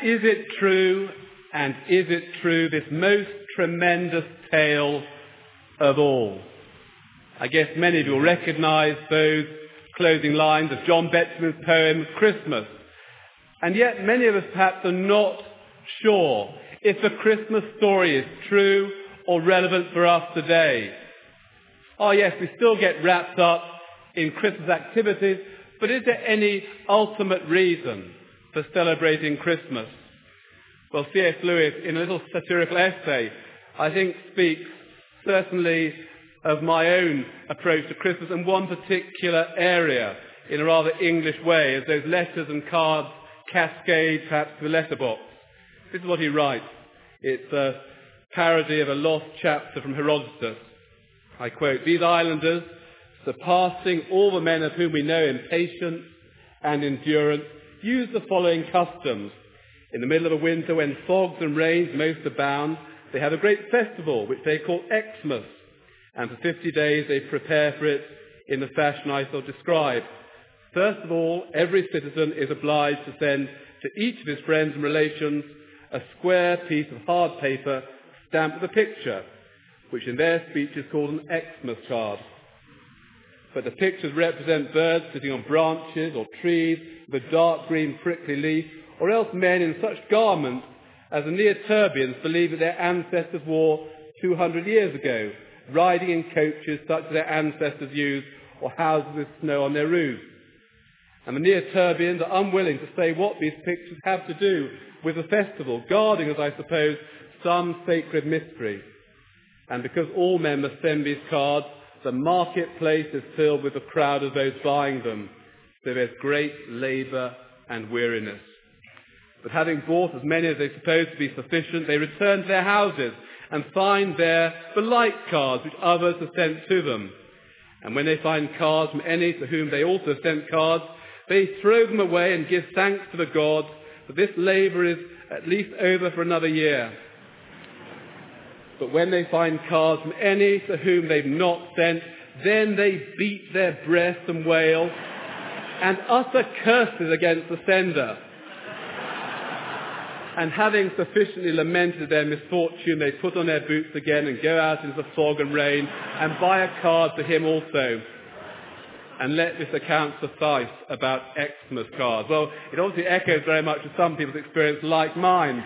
is it true, this most tremendous tale of all? I guess many of you will recognise those closing lines of John Betjeman's poem, Christmas. And yet many of us perhaps are not sure if the Christmas story is true or relevant for us today. Oh yes, we still get wrapped up in Christmas activities, but is there any ultimate reason for celebrating Christmas? Well, C.S. Lewis, in a little satirical essay, I think speaks certainly of my own approach to Christmas in one particular area, in a rather English way, as those letters and cards cascade perhaps to the letterbox. This is what he writes. It's a parody of a lost chapter from Herodotus. I quote, "These islanders, surpassing all the men of whom we know in patience and endurance, use the following customs. In the middle of a winter when fogs and rains most abound, they have a great festival which they call Xmas, and for 50 days they prepare for it in the fashion I shall describe. First of all, every citizen is obliged to send to each of his friends and relations a square piece of hard paper stamped with a picture, which in their speech is called an Xmas card. But the pictures represent birds sitting on branches or trees with a dark green prickly leaf, or else men in such garments as the Neoterbians believe that their ancestors wore 200 years ago, riding in coaches such as their ancestors used, or houses with snow on their roofs. And the Neoterbians are unwilling to say what these pictures have to do with the festival, guarding, as I suppose, some sacred mystery. And because all men must send these cards, the marketplace is filled with a crowd of those buying them. So there's great labour and weariness. But having bought as many as they suppose to be sufficient, they return to their houses and find there the like cards which others have sent to them. And when they find cards from any to whom they also sent cards, they throw them away and give thanks to the gods that this labour is at least over for another year. But when they find cards from any to whom they've not sent, then they beat their breasts and wail and utter curses against the sender. And having sufficiently lamented their misfortune, they put on their boots again and go out into the fog and rain and buy a card for him also. And let this account suffice about Xmas cards. Well, it obviously echoes very much of some people's experience like mine.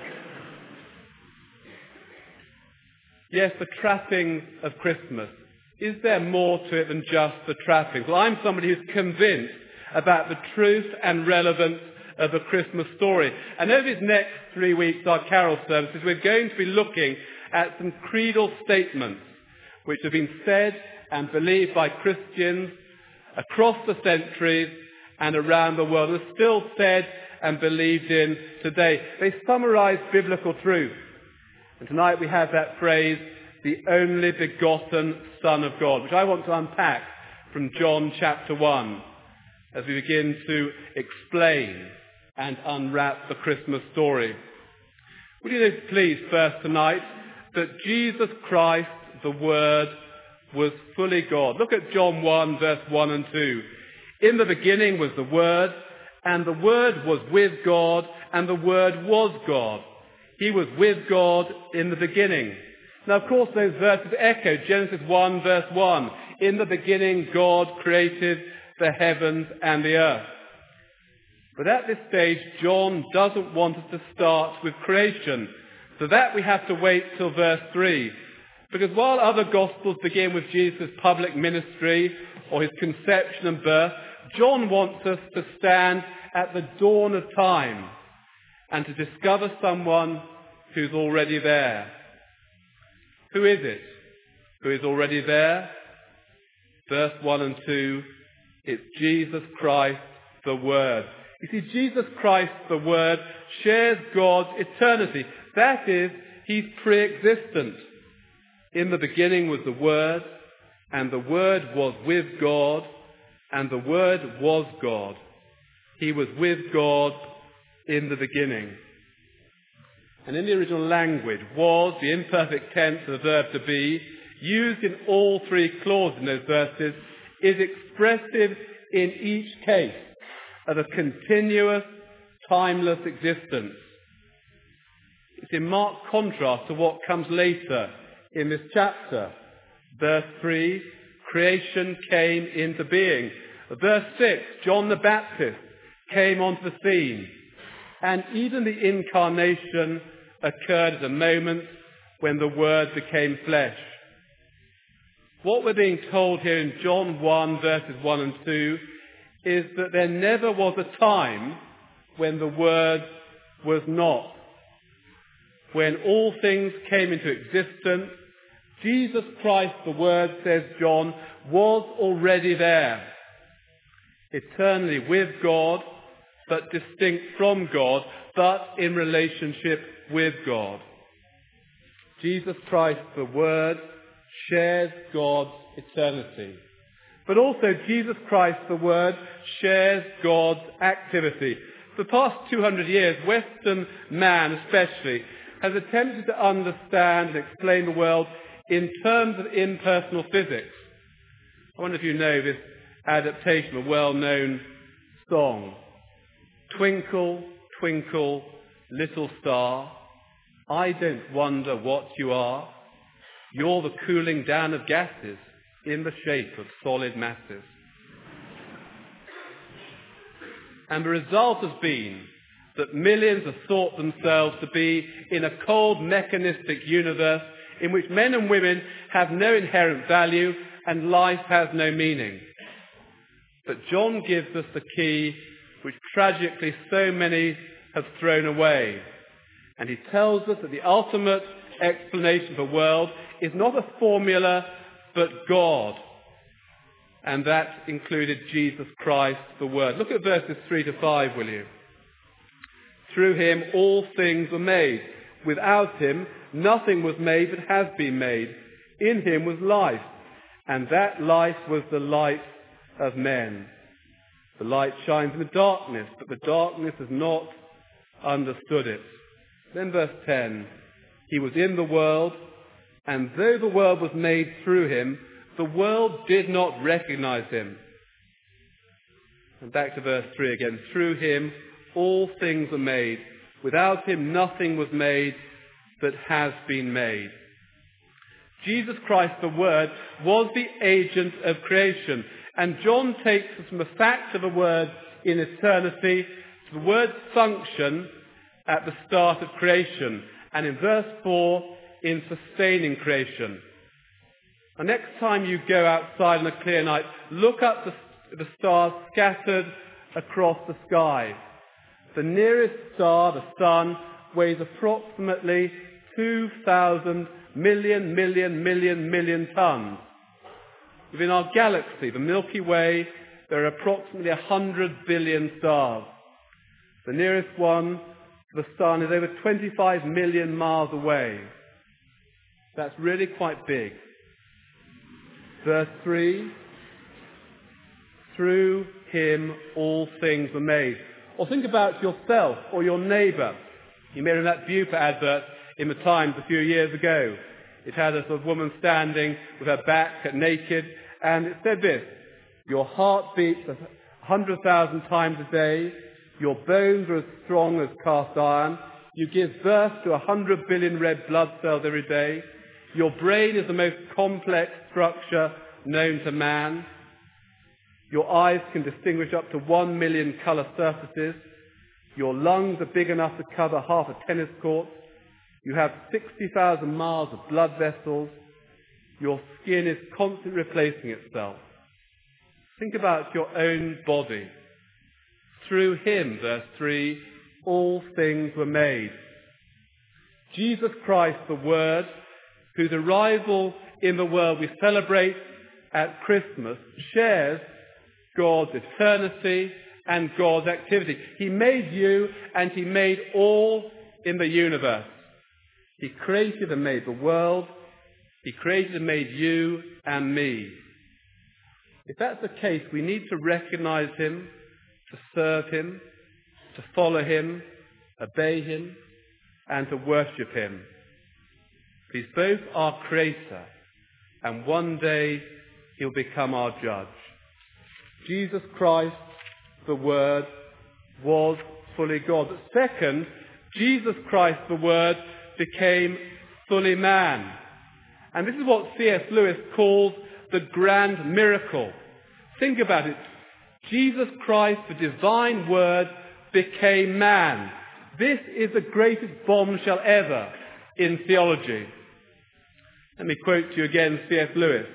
Yes, the trappings of Christmas. Is there more to it than just the trappings? Well, I'm somebody who's convinced about the truth and relevance of the Christmas story. And over these next 3 weeks, our carol services, we're going to be looking at some creedal statements which have been said and believed by Christians across the centuries and around the world, and are still said and believed in today. They summarize biblical truth. And tonight we have that phrase, the only begotten Son of God, which I want to unpack from John chapter 1 as we begin to explain and unwrap the Christmas story. Would you notice, please, first tonight, that Jesus Christ, the Word, was fully God. Look at John 1, verse 1 and 2. In the beginning was the Word, and the Word was with God, and the Word was God. He was with God in the beginning. Now, of course, those verses echo Genesis 1, verse 1. In the beginning, God created the heavens and the earth. But at this stage, John doesn't want us to start with creation. For that we have to wait till verse 3. Because while other Gospels begin with Jesus' public ministry or his conception and birth, John wants us to stand at the dawn of time and to discover someone who's already there. Who is it who is already there? Verse 1 and 2, it's Jesus Christ, the Word. You see, Jesus Christ, the Word, shares God's eternity. That is, he's pre-existent. In the beginning was the Word, and the Word was with God, and the Word was God. He was with God in the beginning. And in the original language, was, the imperfect tense of the verb to be, used in all three clauses in those verses, is expressive in each case of a continuous, timeless existence. It's in marked contrast to what comes later in this chapter. Verse 3, creation came into being. Verse 6, John the Baptist came onto the scene. And even the incarnation occurred at a moment when the Word became flesh. What we're being told here in John 1, verses 1 and 2, is that there never was a time when the Word was not. When all things came into existence, Jesus Christ, the Word, says John, was already there, eternally with God, but distinct from God, but in relationship with God. Jesus Christ, the Word, shares God's eternity. But also Jesus Christ, the Word, shares God's activity. For the past 200 years, Western man especially has attempted to understand and explain the world in terms of impersonal physics. I wonder if you know this adaptation of a well-known song. Twinkle, twinkle, little star, I don't wonder what you are. You're the cooling down of gases in the shape of solid masses. And the result has been that millions have thought themselves to be in a cold, mechanistic universe in which men and women have no inherent value and life has no meaning. But John gives us the key which tragically so many have thrown away. And he tells us that the ultimate explanation of the world is not a formula, but God. And that included Jesus Christ, the Word. Look at verses 3 to 5, will you? Through him all things were made. Without him nothing was made that has been made. In him was life, and that life was the light of men. The light shines in the darkness, but the darkness has not understood it. Then verse 10, he was in the world, and though the world was made through him, the world did not recognize him. And back to verse 3 again. Through him all things were made. Without him nothing was made that has been made. Jesus Christ, the Word, was the agent of creation. And John takes us from the fact of the Word in eternity to the Word's function at the start of creation. And in verse 4, in sustaining creation. The next time you go outside on a clear night, look up the stars scattered across the sky. The nearest star, the sun, weighs approximately 2,000 million tons. Within our galaxy, the Milky Way, there are approximately 100 billion stars. The nearest one, the sun, is over 25 million miles away. That's really quite big. Verse 3, through him all things were made. Or think about yourself or your neighbour. You may remember that Bupa advert in the Times a few years ago. It had a sort of woman standing with her back naked, and it said this: your heart beats 100,000 times a day, your bones are as strong as cast iron, you give birth to 100 billion red blood cells every day, your brain is the most complex structure known to man, your eyes can distinguish up to 1 million colour surfaces, your lungs are big enough to cover half a tennis court, you have 60,000 miles of blood vessels, your skin is constantly replacing itself. Think about your own body. Through him, verse 3, all things were made. Jesus Christ, the Word, whose arrival in the world we celebrate at Christmas, shares God's eternity and God's activity. He made you and he made all in the universe. He created and made the world. He created and made you and me. If that's the case, we need to recognize him, to serve him, to follow him, obey him, and to worship him. He's both our creator, and one day he'll become our judge. Jesus Christ, the Word, was fully God. But second, Jesus Christ, the Word, became fully man. And this is what C.S. Lewis calls the grand miracle. Think about it. Jesus Christ, the divine Word, became man. This is the greatest bombshell ever in theology. Let me quote to you again C.S. Lewis.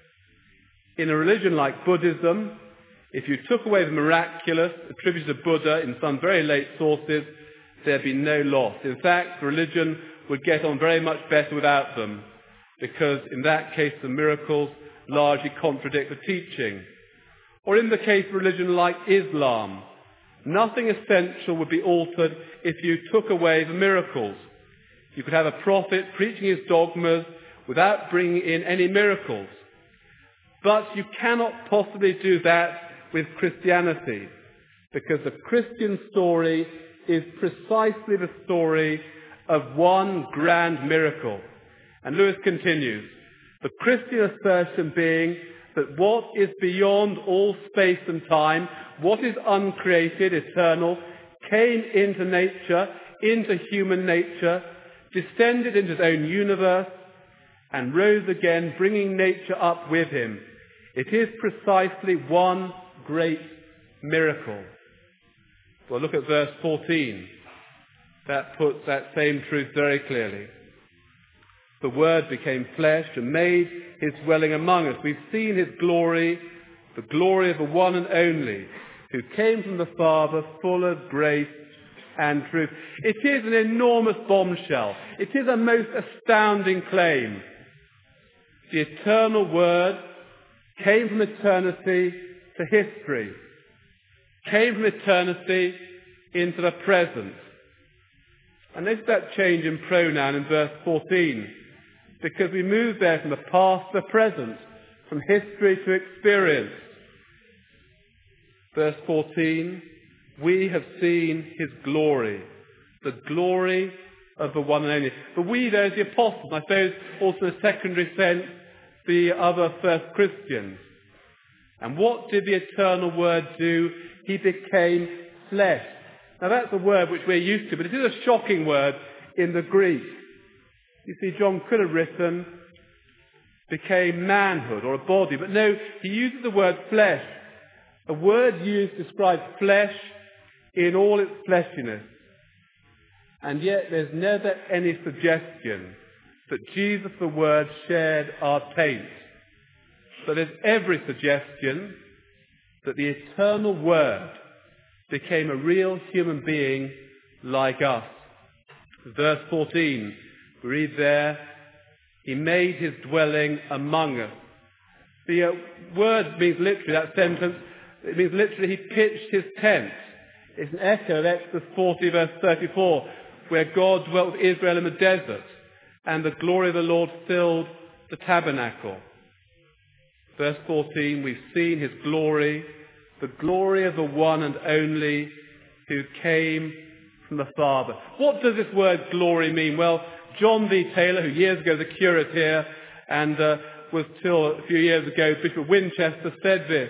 In a religion like Buddhism, if you took away the miraculous attributed to Buddha in some very late sources, there'd be no loss. In fact, the religion would get on very much better without them, because in that case the miracles largely contradict the teaching. Or in the case of a religion like Islam, nothing essential would be altered if you took away the miracles. You could have a prophet preaching his dogmas without bringing in any miracles. But you cannot possibly do that with Christianity, because the Christian story is precisely the story of one grand miracle. And Lewis continues, the Christian assertion being that what is beyond all space and time, what is uncreated, eternal, came into nature, into human nature, descended into his own universe, and rose again, bringing nature up with him. It is precisely one great miracle. Well, look at verse 14. That puts that same truth very clearly. The Word became flesh and made his dwelling among us. We've seen his glory, the glory of the one and only, who came from the Father, full of grace and truth. It is an enormous bombshell. It is a most astounding claim. The eternal Word came from eternity to history, came from eternity into the present. And notice that change in pronoun in verse 14, because we move there from the past to the present, from history to experience. Verse 14, we have seen his glory, the glory of the one and only. The we there is the apostles, I suppose also in a secondary sense, the other first Christians. And what did the eternal Word do? He became flesh. Now that's a word which we're used to, but it is a shocking word in the Greek. You see, John could have written, became manhood or a body, but no, he uses the word flesh. A word used describes flesh in all its fleshiness. And yet there's never any suggestion that Jesus the Word shared our taint. But there's every suggestion that the eternal Word became a real human being like us. Verse 14, we read there, he made his dwelling among us. The word means literally, that sentence, it means literally he pitched his tent. It's an echo of Exodus 40 verse 34, where God dwelt with Israel in the desert, and the glory of the Lord filled the tabernacle. Verse 14, we've seen his glory, the glory of the one and only who came from the Father. What does this word glory mean? Well, John V. Taylor, who years ago was a curate here and was till a few years ago Bishop of Winchester, said this: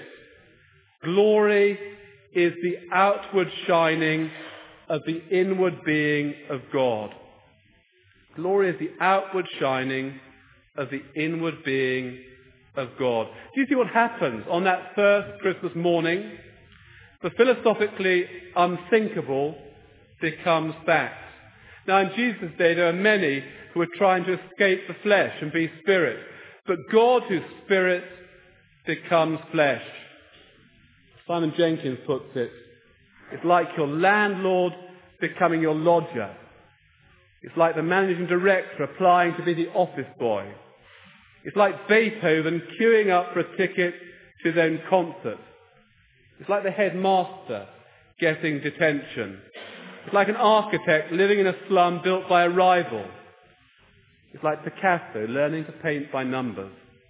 glory is the outward shining of the inward being of God. Glory is the outward shining of the inward being of God. Do you see what happens on that first Christmas morning? The philosophically unthinkable becomes fact. Now in Jesus' day there are many who are trying to escape the flesh and be spirit. But God, whose spirit, becomes flesh. Simon Jenkins puts it, it's like your landlord becoming your lodger. It's like the managing director applying to be the office boy. It's like Beethoven queuing up for a ticket to his own concert. It's like the headmaster getting detention. It's like an architect living in a slum built by a rival. It's like Picasso learning to paint by numbers.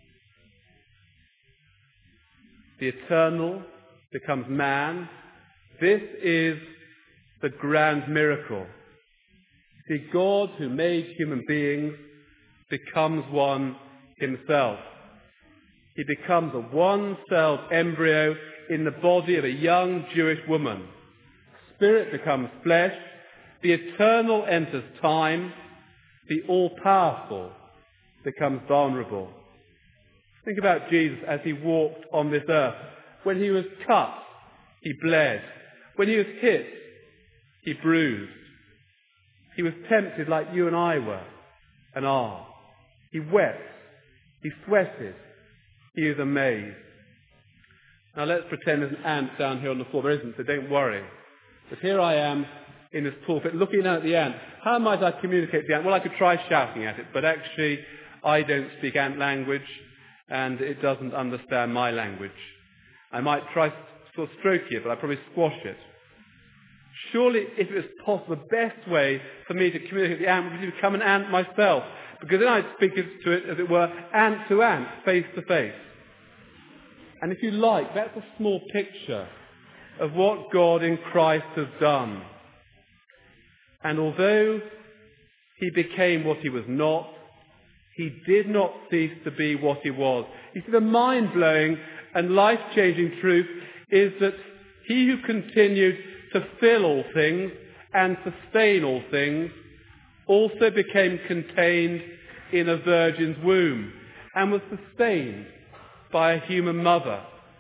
The eternal becomes man. This is the grand miracle. See, God, who made human beings, becomes one himself. He becomes a one-celled embryo in the body of a young Jewish woman. Spirit becomes flesh, The eternal enters time. The all-powerful becomes vulnerable. Think about Jesus as he walked on this earth. When he was cut, he bled. When he was hit, he bruised. He was tempted like you and I were and are. He wept. He sweated. He was amazed. Now let's pretend there's an ant down here on the floor. There isn't, so don't worry. But here I am in this pulpit looking down at the ant. How might I communicate to the ant? Well, I could try shouting at it, but actually I don't speak ant language and it doesn't understand my language. I might try to sort of stroke it, but I'd probably squash it. Surely, if it was possible, the best way for me to communicate with the ant would be to become an ant myself, because then I'd speak to it, as it were, ant to ant, face to face. And if you like, that's a small picture of what God in Christ has done. And although he became what he was not, he did not cease to be what he was. You see, the mind-blowing and life-changing truth is that he who continued to fill all things and sustain all things also became contained in a virgin's womb and was sustained by a human mother.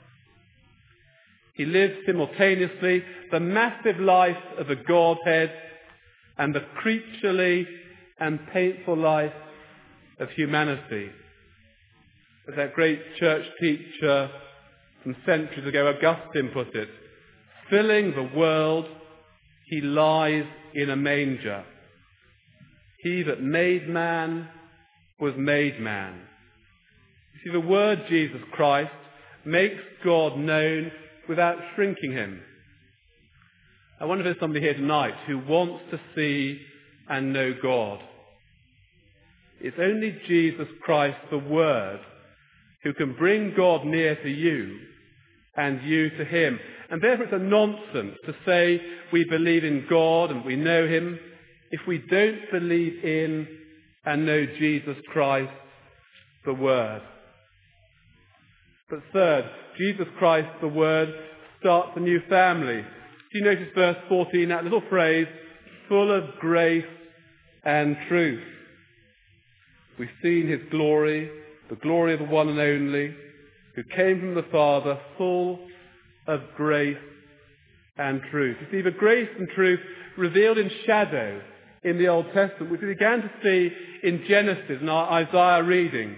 He lived simultaneously the massive life of the Godhead and the creaturely and painful life of humanity. As that great church teacher from centuries ago, Augustine, put it, filling the world, he lies in a manger. He that made man was made man. You see, the word Jesus Christ makes God known without shrinking him. I wonder if there's somebody here tonight who wants to see and know God. It's only Jesus Christ, the Word, who can bring God near to you and you to him. And therefore it's a nonsense to say we believe in God and we know him if we don't believe in and know Jesus Christ, the Word. But third, Jesus Christ, the Word, starts a new family. Do you notice verse 14, that little phrase, full of grace and truth? We've seen his glory, the glory of the one and only, who came from the Father, full of grace and truth. You see, the grace and truth revealed in shadow in the Old Testament, which we began to see in Genesis in our Isaiah reading.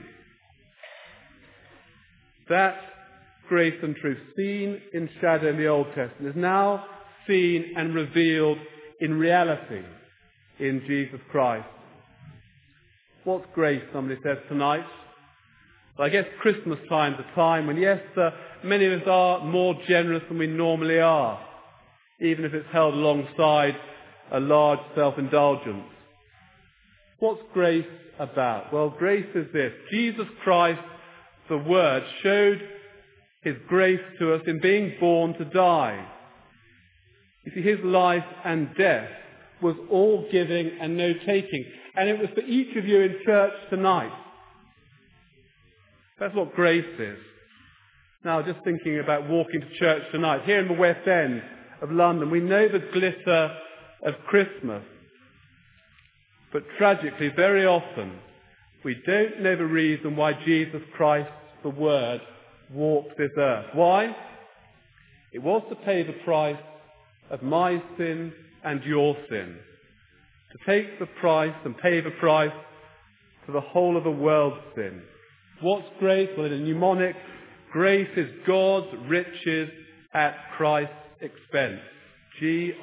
That grace and truth, seen in shadow in the Old Testament, is now seen and revealed in reality in Jesus Christ. What's grace, somebody says tonight? Well, I guess Christmas time is a time when, yes, many of us are more generous than we normally are, even if it's held alongside a large self-indulgence. What's grace about? Well, grace is this. Jesus Christ, the Word, showed his grace to us in being born to die. You see, his life and death was all giving and no taking. And it was for each of you in church tonight. That's what grace is. Now, just thinking about walking to church tonight, here in the West End of London, we know the glitter of Christmas. But tragically, very often, we don't know the reason why Jesus Christ, the Word, walked this earth. Why? It was to pay the price of my sin and your sin. To take the price and pay the price for the whole of the world's sin. What's grace? Well, in a mnemonic, grace is God's riches at Christ's expense. Grace.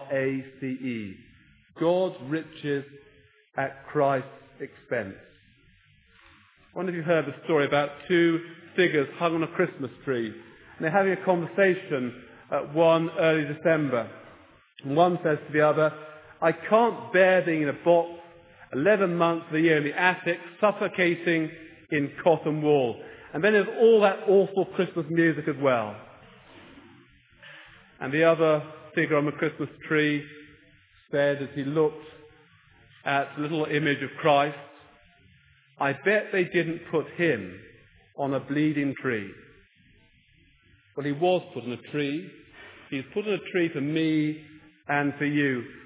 God's riches at Christ's expense. I wonder if you've heard the story about two figures hung on a Christmas tree. And they're having a conversation at one early December. And one says to the other, I can't bear being in a box 11 months of the year in the attic, suffocating in cotton wool. And then there's all that awful Christmas music as well. And the other figure on the Christmas tree said as he looked at the little image of Christ, I bet they didn't put him on a bleeding tree. Well, he was put on a tree. He was put on a tree for me and for you.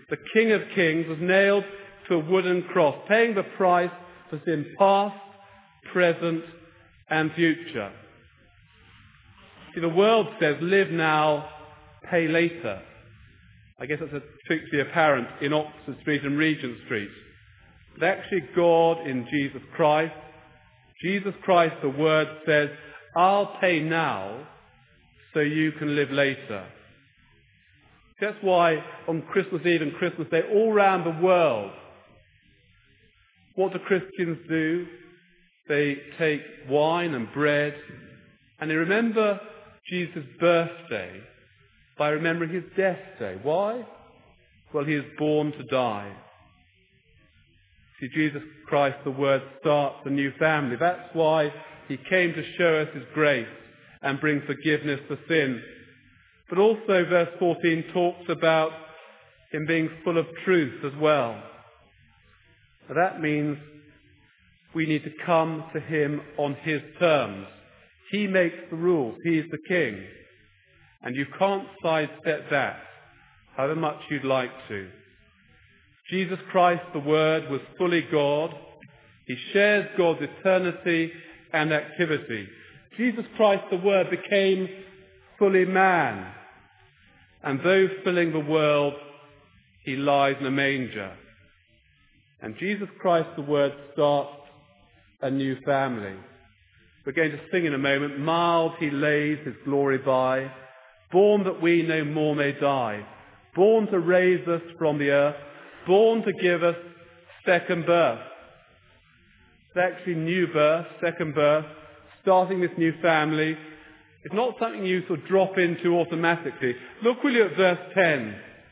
the King of Kings, was nailed to a wooden cross, paying the price for sin past, present, and future. See, the world says, live now, pay later. I guess that's particularly apparent in Oxford Street and Regent Street. But actually God in Jesus Christ, the Word says, I'll pay now so you can live later. That's why on Christmas Eve and Christmas Day, all around the world, what do Christians do? They take wine and bread and they remember Jesus' birthday by remembering his death day. Why? Well, he is born to die. See, Jesus Christ, the Word, starts a new family. That's why he came to show us his grace and bring forgiveness for sin. But also verse 14 talks about him being full of truth as well. Now that means we need to come to him on his terms. He makes the rules. He is the king. And you can't sidestep that, however much you'd like to. Jesus Christ, the Word, was fully God. He shares God's eternity and activity. Jesus Christ, the Word, became fully man. And though filling the world, he lies in a manger. And Jesus Christ, the Word, starts a new family. We're going to sing in a moment, mild he lays his glory by, born that we no more may die, born to raise us from the earth, born to give us second birth. It's actually new birth, second birth, starting this new family. It's not something you sort of drop into automatically. Look really at verse 10.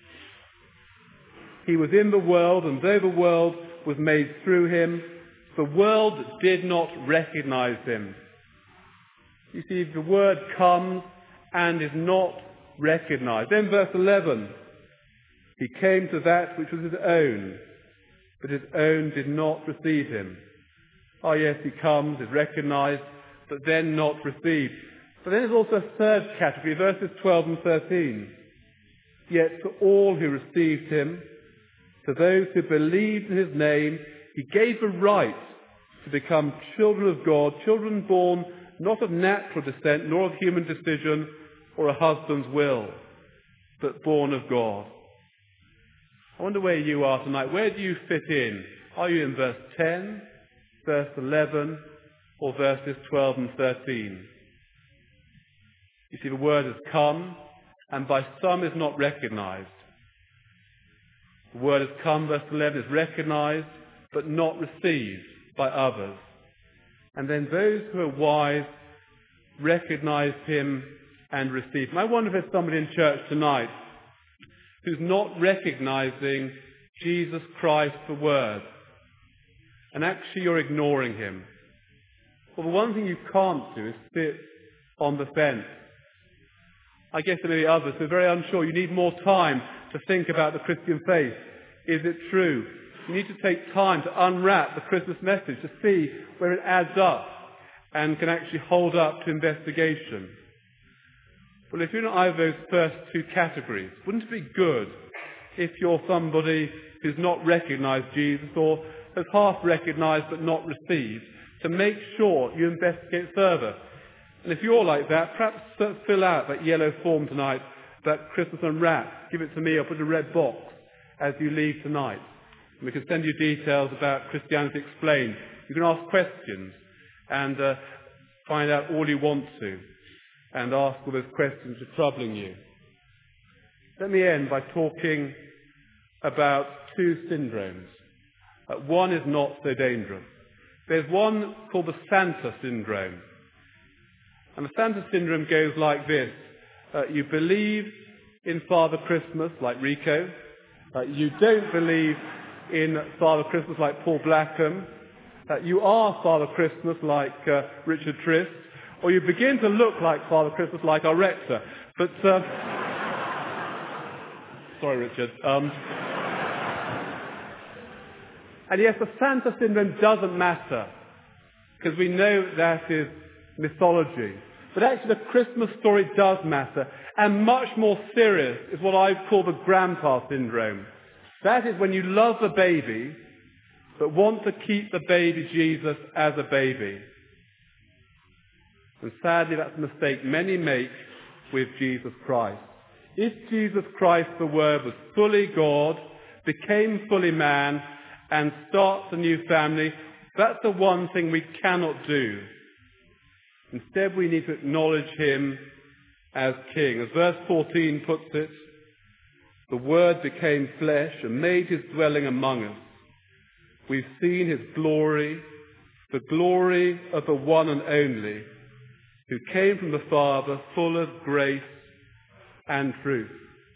He was in the world, and though the world was made through him, the world did not recognize him. You see, the Word comes and is not recognized. Then verse 11. He came to that which was his own, but his own did not receive him. Oh yes, he comes, is recognized, but then not received. But then there's also a third category, verses 12 and 13. Yet to all who received him, to those who believed in his name, he gave a right to become children of God, children born not of natural descent, nor of human decision or a husband's will, but born of God. I wonder where you are tonight. Where do you fit in? Are you in verse 10, verse 11, or verses 12 and 13? You see, the Word has come, and by some is not recognized. The Word has come, verse 11, is recognized, but not received by others. And then those who are wise recognize him and receive him. I wonder if there's somebody in church tonight who's not recognizing Jesus Christ, the Word, and actually you're ignoring him. Well, the one thing you can't do is sit on the fence. I guess there may be others who are very unsure. You need more time to think about the Christian faith. Is it true? You need to take time to unwrap the Christmas message to see where it adds up and can actually hold up to investigation. Well, if you're in either of those first two categories, wouldn't it be good if you're somebody who's not recognized Jesus or has half recognized but not received, to make sure you investigate further? And if you're like that, perhaps fill out that yellow form tonight, that Christmas Unwrapped. Give it to me or put a red box as you leave tonight. And we can send you details about Christianity Explained. You can ask questions and find out all you want to and ask all those questions that are troubling you. Let me end by talking about two syndromes. One is not so dangerous. There's one called the Santa syndrome. And the Santa syndrome goes like this. You believe in Father Christmas, like Rico. You don't believe in Father Christmas, like Paul Blackham. You are Father Christmas, like Richard Trist. Or you begin to look like Father Christmas, like our rector. But, sorry, Richard. And yes, the Santa syndrome doesn't matter, because we know that is mythology. But actually the Christmas story does matter. And much more serious is what I call the grandpa syndrome. That is when you love a baby, but want to keep the baby Jesus as a baby. And sadly, that's a mistake many make with Jesus Christ. If Jesus Christ, the Word, was fully God, became fully man, and starts a new family, that's the one thing we cannot do. Instead, we need to acknowledge him as King. As verse 14 puts it, the Word became flesh and made his dwelling among us. We've seen his glory, the glory of the one and only, who came from the Father, full of grace and truth.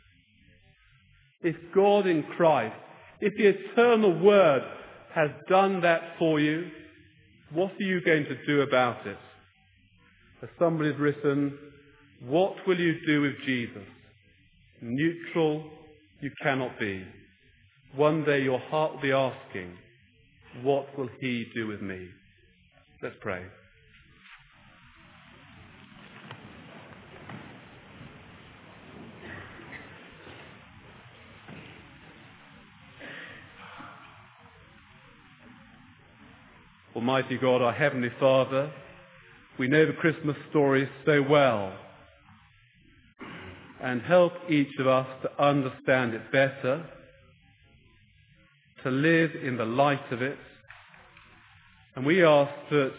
If God in Christ, if the eternal Word has done that for you, what are you going to do about it? As somebody has written, what will you do with Jesus? Neutral you cannot be. One day your heart will be asking, what will he do with me? Let's pray. Almighty God, our Heavenly Father, we know the Christmas story so well, and help each of us to understand it better, to live in the light of it. And we ask that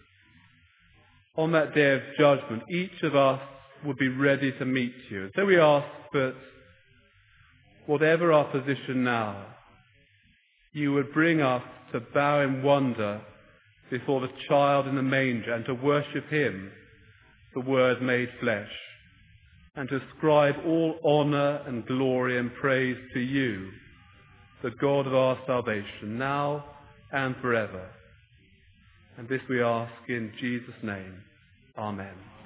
on that day of judgment, each of us would be ready to meet you. And so we ask that whatever our position now, you would bring us to bow in wonder before the child in the manger and to worship him, the Word made flesh, and to ascribe all honour and glory and praise to you, the God of our salvation, now and forever. And this we ask in Jesus' name. Amen.